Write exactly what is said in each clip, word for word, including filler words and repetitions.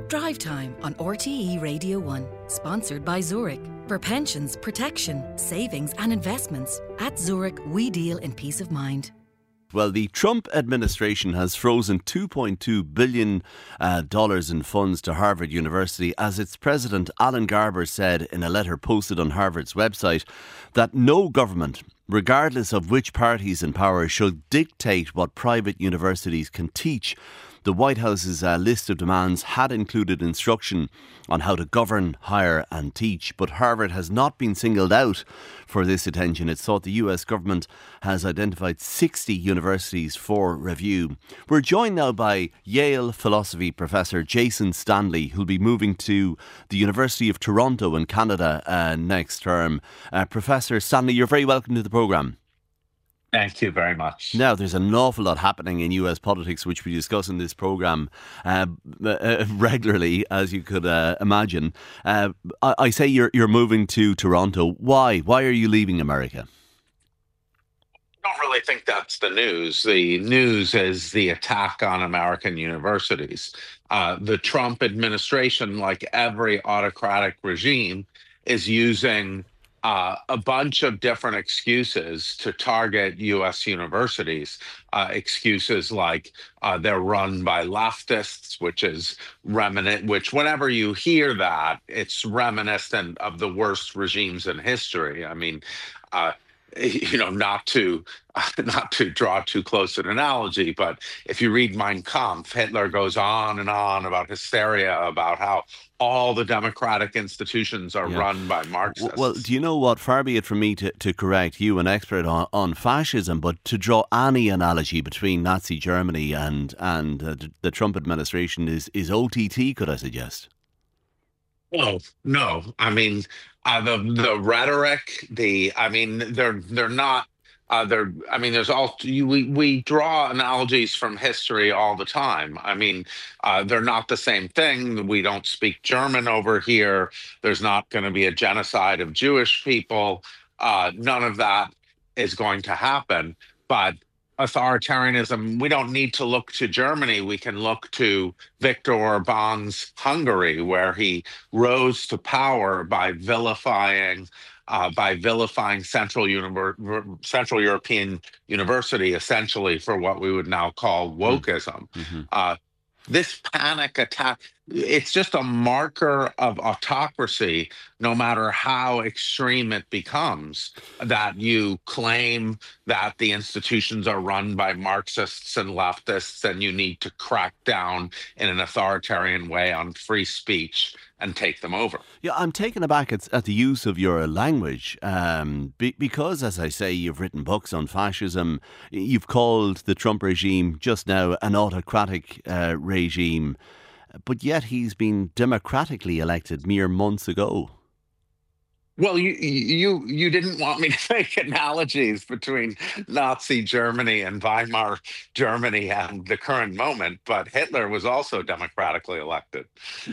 Drive Time on R T E Radio one, sponsored by Zurich. For pensions, protection, savings and investments, at Zurich we deal in peace of mind. Well, the Trump administration has frozen two point two billion dollars uh, in funds to Harvard University, as its president, Alan Garber, said in a letter posted on Harvard's website that no government, regardless of which party's in power, should dictate what private universities can teach. The White House's uh, list of demands had included instruction on how to govern, hire and teach, but Harvard has not been singled out for this attention. It's thought the U S government has identified sixty universities for review. We're joined now by Yale philosophy professor Jason Stanley, who'll be moving to the University of Toronto in Canada uh, next term. Uh, Professor Stanley, you're very welcome to the programme. Thank you very much. Now, there's an awful lot happening in U S politics, which we discuss in this programme uh, uh, regularly, as you could uh, imagine. Uh, I, I say you're you're moving to Toronto. Why? Why are you leaving America? I don't really think that's the news. The news is the attack on American universities. Uh, the Trump administration, like every autocratic regime, is using Uh, a bunch of different excuses to target U S universities. Uh, excuses like uh, they're run by leftists, which is reminiscent, which whenever you hear that, it's reminiscent of the worst regimes in history. I mean, uh, you know, not to not to draw too close an analogy, but if you read Mein Kampf, Hitler goes on and on about hysteria, about how all the democratic institutions are yeah. run by Marxists. Well, do you know what? Far be it from me to, to correct you, an expert on, on fascism, but to draw any analogy between Nazi Germany and and uh, the Trump administration is, is O T T, could I suggest? No, no. I mean, uh, the the rhetoric, the I mean, they're they're not. Uh, they're. I mean, there's all. You, we we draw analogies from history all the time. I mean, uh, they're not the same thing. We don't speak German over here. There's not going to be a genocide of Jewish people. Uh, none of that is going to happen. But authoritarianism, we don't need to look to Germany. We can look to Viktor Orban's Hungary, where he rose to power by vilifying Uh, by vilifying Central, Univer- Central European University, essentially for what we would now call wokeism. Mm-hmm. Uh, this panic attack, it's just a marker of autocracy, no matter how extreme it becomes, that you claim that the institutions are run by Marxists and leftists and you need to crack down in an authoritarian way on free speech and take them over. Yeah, I'm taken aback at, at the use of your language um, be, because, as I say, you've written books on fascism. You've called the Trump regime just now an autocratic uh, regime, but yet he's been democratically elected mere months ago. Well, you you you didn't want me to make analogies between Nazi Germany and Weimar Germany and the current moment, but Hitler was also democratically elected.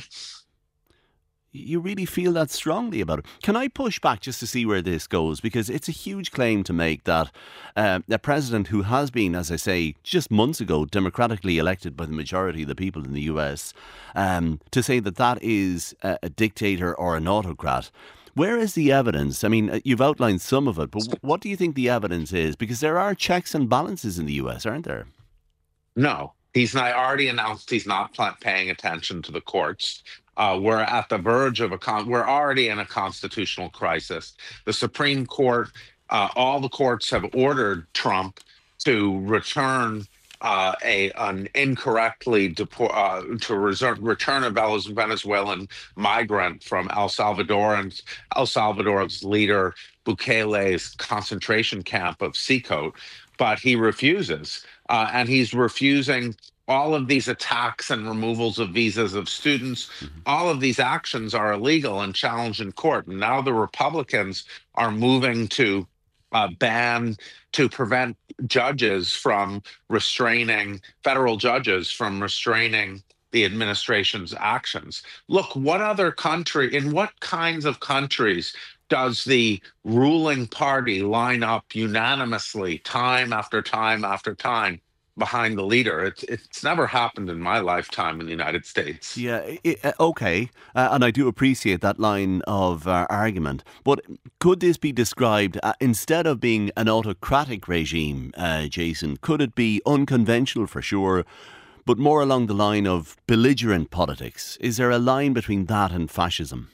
You really feel that strongly about it. Can I push back just to see where this goes? Because it's a huge claim to make that uh, a president who has been, as I say, just months ago, democratically elected by the majority of the people in the U S, um, to say that that is a, a dictator or an autocrat. Where is the evidence? I mean, you've outlined some of it, but what do you think the evidence is? Because there are checks and balances in the U S, aren't there? No, he's not already announced he's not paying attention to the courts. Uh, we're at the verge of a con- we're already in a constitutional crisis. The Supreme Court, uh, all the courts have ordered Trump to return uh, a an incorrectly deport uh, to reserve, return a Venezuelan migrant from El Salvador and El Salvador's leader Bukele's concentration camp of Seacoat, but he refuses, uh, and he's refusing all of these attacks and removals of visas of students. Mm-hmm. All of these actions are illegal and challenged in court. And now the Republicans are moving to uh, ban, to prevent judges from restraining, federal judges from restraining the administration's actions. Look, what other country, in what kinds of countries does the ruling party line up unanimously time after time after time behind the leader. It's it's never happened in my lifetime in the United States. Yeah, i- i- okay, uh, and I do appreciate that line of uh, argument. But could this be described uh, instead of being an autocratic regime, uh, Jason? Could it be unconventional for sure, but more along the line of belligerent politics? Is there a line between that and fascism?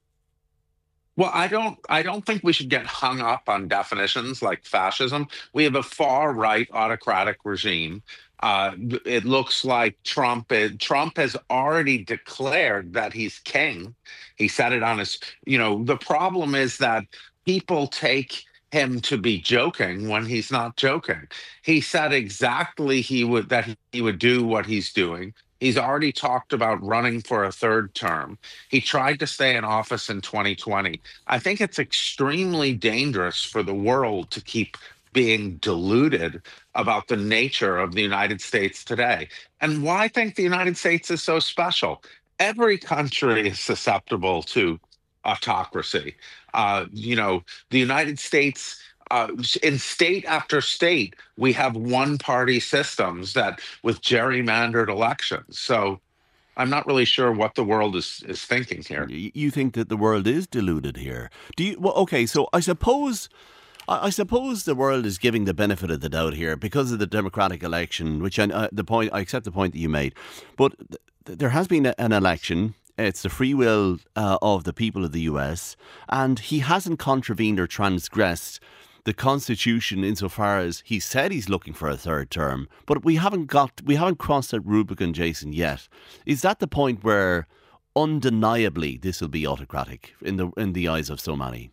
Well, I don't I don't think we should get hung up on definitions like fascism. We have a far right autocratic regime. Uh, it looks like Trump is, Trump has already declared that he's king. He said it on his, you know, the problem is that people take him to be joking when he's not joking. He said exactly he would that he would do what he's doing. He's already talked about running for a third term. He tried to stay in office in twenty twenty. I think it's extremely dangerous for the world to keep being deluded about the nature of the United States today. And why I think the United States is so special. Every country is susceptible to autocracy. Uh, you know, the United States, uh, in state after state, we have one party systems that with gerrymandered elections. So I'm not really sure what the world is, is thinking here. Y- You think that the world is deluded here? Do you? Well, okay. So I suppose, I I suppose the world is giving the benefit of the doubt here because of the democratic election. Which I, uh, the point, I accept the point that you made, but th- there has been a, an election. It's the free will uh, of the people of the U S, and he hasn't contravened or transgressed the Constitution insofar as he said he's looking for a third term. But we haven't got, we haven't crossed that Rubicon, Jason, yet. Is that the point where undeniably this will be autocratic in the in the eyes of so many?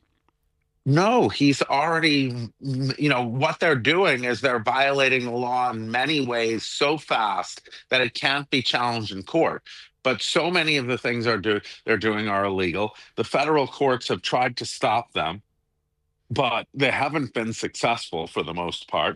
No, he's already, you know, what they're doing is they're violating the law in many ways so fast that it can't be challenged in court. But so many of the things are do they're doing are illegal. The federal courts have tried to stop them, but they haven't been successful for the most part.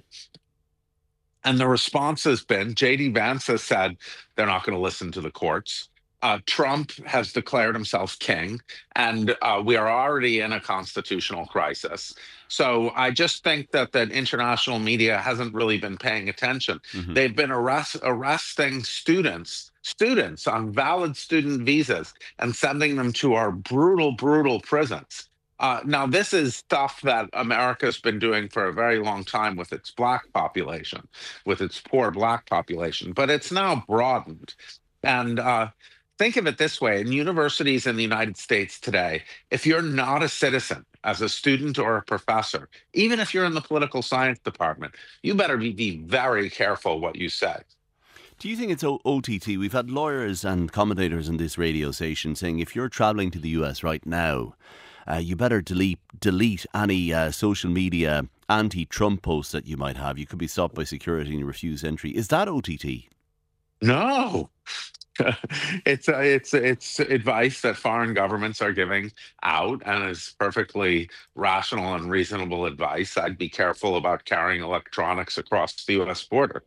And the response has been J D Vance has said they're not going to listen to the courts. Uh, Trump has declared himself king, and uh, we are already in a constitutional crisis. So I just think that the international media hasn't really been paying attention. Hmm. They've been arrest, arresting students, students on valid student visas, and sending them to our brutal, brutal prisons. Uh, now, this is stuff that America's been doing for a very long time with its black population, with its poor black population, but it's now broadened. And uh, think of it this way, in universities in the United States today, if you're not a citizen as a student or a professor, even if you're in the political science department, you better be, be very careful what you say. Do you think it's o- O T T? We've had lawyers and commentators in this radio station saying if you're travelling to the U S right now, uh, you better delete delete any uh, social media anti-Trump posts that you might have. You could be stopped by security and refuse entry. Is that O T T? No, it's uh, it's it's advice that foreign governments are giving out, and is perfectly rational and reasonable advice. I'd be careful about carrying electronics across the U S border.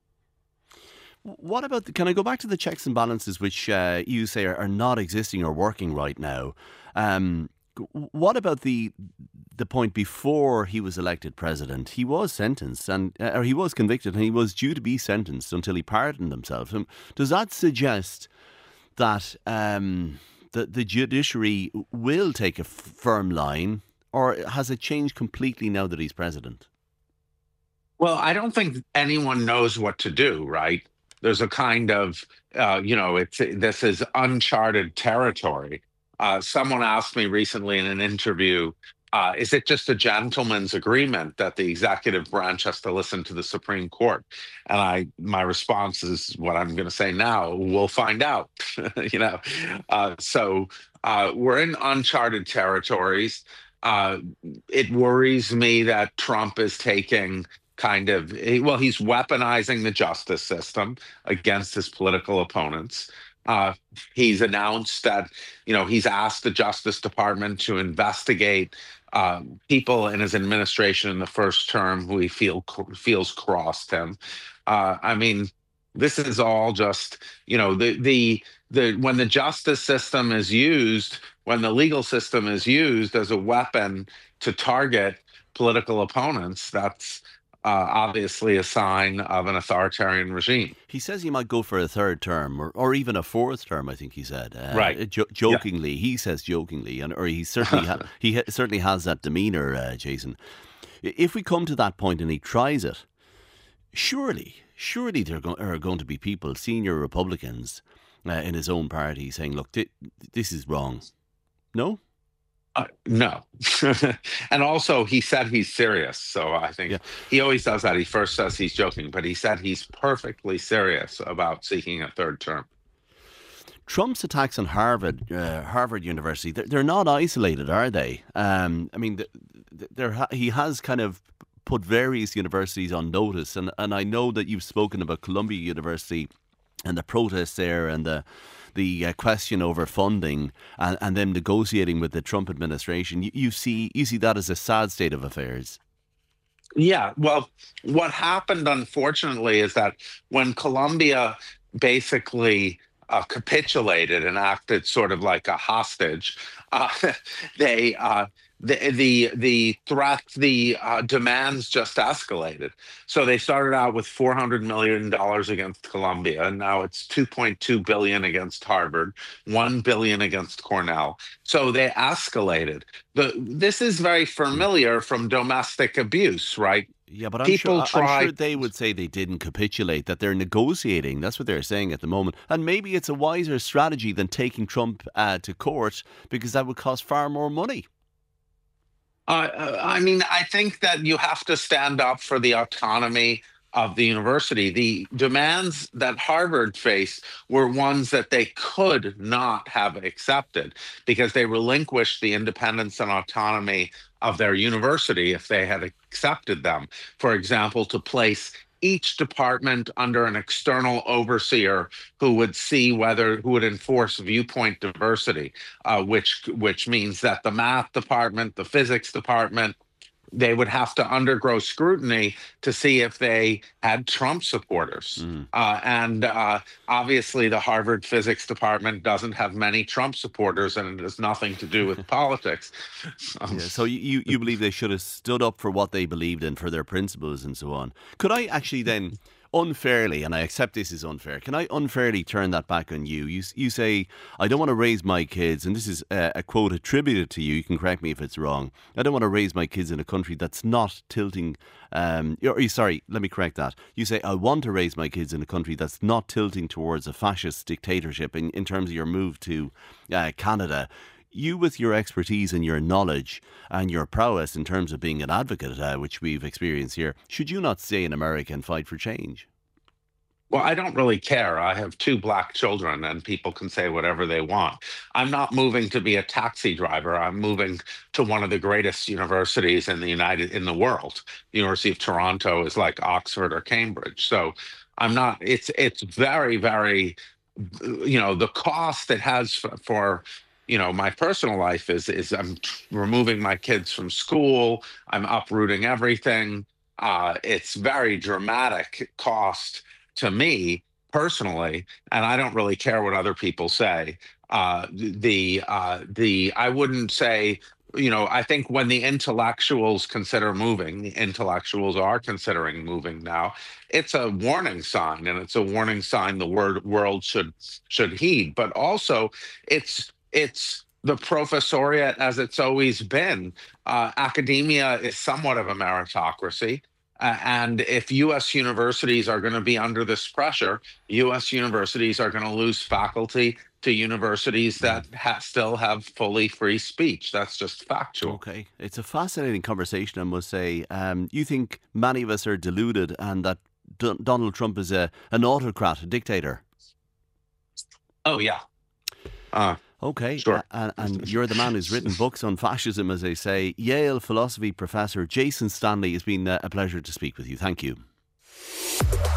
What about, the, can I go back to the checks and balances which uh, you say are, are not existing or working right now? Um, what about the the point before he was elected president? He was sentenced and uh, or he was convicted and he was due to be sentenced until he pardoned himself. Um, does that suggest that um, the, the judiciary will take a f- firm line, or has it changed completely now that he's president? Well, I don't think anyone knows what to do, right? There's a kind of, uh, you know, it's this is uncharted territory. Uh, someone asked me recently in an interview, uh, is it just a gentleman's agreement that the executive branch has to listen to the Supreme Court? And I, my response is what I'm going to say now. We'll find out. you know, uh, so uh, we're in uncharted territories. Uh, it worries me that Trump is taking kind of he- well, he's weaponizing the justice system against his political opponents. Uh, he's announced that you know he's asked the Justice Department to investigate uh, people in his administration in the first term who he feel feels crossed him. Uh, I mean, this is all just you know the the the when the justice system is used, when the legal system is used as a weapon to target political opponents, that's uh, obviously a sign of an authoritarian regime. He says he might go for a third term or, or even a fourth term. I think he said, uh, Right. jo- jokingly. Yeah. He says jokingly, and or he certainly ha- he ha- certainly has that demeanour, uh, Jason. If we come to that point and he tries it, surely, surely there go- are going to be people, senior Republicans uh, in his own party, saying, "Look, th- this is wrong." No. Uh, no. And also, he said he's serious. So I think Yeah. he always does that. He first says he's joking, but he said he's perfectly serious about seeking a third term. Trump's attacks on Harvard, uh, Harvard University, they're, they're not isolated, are they? Um, I mean, th- th- there ha- he has kind of put various universities on notice, and, and I know that you've spoken about Columbia University and the protests there and the the uh, question over funding and, and them negotiating with the Trump administration. You, you see you see that as a sad state of affairs. Yeah, well, what happened, unfortunately, is that when Columbia basically uh, capitulated and acted sort of like a hostage, uh, they uh, the the the threats, the uh, demands just escalated. So they started out with four hundred million dollars against Columbia, and now it's two point two billion dollars against Harvard, one billion dollars against Cornell. So they escalated. The this is very familiar from domestic abuse, right? Yeah, but I'm People sure, I'm try. sure they would say they didn't capitulate, that they're negotiating. That's what they're saying at the moment. And maybe it's a wiser strategy than taking Trump uh, to court, because that would cost far more money. Uh, uh, I mean, I think that you have to stand up for the autonomy of the university. The demands that Harvard faced were ones that they could not have accepted because they relinquished the independence and autonomy of their university if they had accepted them. For example, to place each department under an external overseer who would see whether who would enforce viewpoint diversity, uh, which which means that the math department, the physics department, they would have to undergo scrutiny to see if they had Trump supporters. Mm. Uh, and uh, obviously, the Harvard physics department doesn't have many Trump supporters, and it has nothing to do with politics. Yeah, so you, you believe they should have stood up for what they believed in, for their principles and so on. Could I actually then unfairly, and I accept this is unfair, can I unfairly turn that back on you? You you say, I don't want to raise my kids, and this is a, a quote attributed to you, you can correct me if it's wrong, I don't want to raise my kids in a country that's not tilting, um, or, sorry, let me correct that. You say, I want to raise my kids in a country that's not tilting towards a fascist dictatorship in, in terms of your move to uh, Canada. You, with your expertise and your knowledge and your prowess in terms of being an advocate, uh, which we've experienced here, should you not stay in America and fight for change? Well, I don't really care. I have two black children, and people can say whatever they want. I'm not moving to be a taxi driver. I'm moving to one of the greatest universities in the United in the world. The University of Toronto is like Oxford or Cambridge. So I'm not. It's it's very very, you know, the cost it has for. for you know, my personal life is is I'm removing my kids from school. I'm uprooting everything. Uh, it's very dramatic cost to me personally, and I don't really care what other people say. Uh, the uh, the I wouldn't say, you know, I think when the intellectuals consider moving, the intellectuals are considering moving now. It's a warning sign, and it's a warning sign the word world should should heed. But also, it's it's the professoriate as it's always been. Uh, academia is somewhat of a meritocracy. Uh, and if U S universities are going to be under this pressure, U S universities are going to lose faculty to universities that ha- still have fully free speech. That's just factual. Okay. It's a fascinating conversation, I must say. Um, you think many of us are deluded and that D- Donald Trump is a an autocrat, a dictator? Oh, yeah. Uh, Okay, Sure. uh, and, and you're the man who's written books on fascism, as they say. Yale philosophy professor Jason Stanley, it's been uh, a pleasure to speak with you. Thank you.